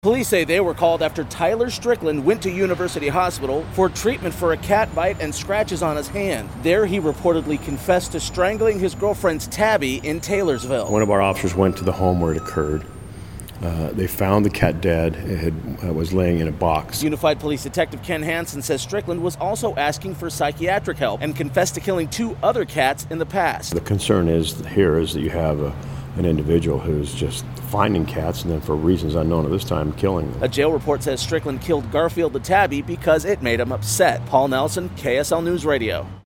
Police say they were called after Tyler Strickland went to University Hospital for treatment for a cat bite and scratches on his hand. There, he reportedly confessed to strangling his girlfriend's Tabby in Taylorsville. One of our officers went to the home where it occurred. They found the cat dead. It was laying in a box. Unified Police Detective Ken Hansen says Strickland was also asking for psychiatric help and confessed to killing 2 other cats in the past. The concern is that you have an individual who's just finding cats and then for reasons unknown at this time killing them. A jail report says Strickland killed Garfield the tabby because it made him upset. Paul Nelson, KSL News Radio.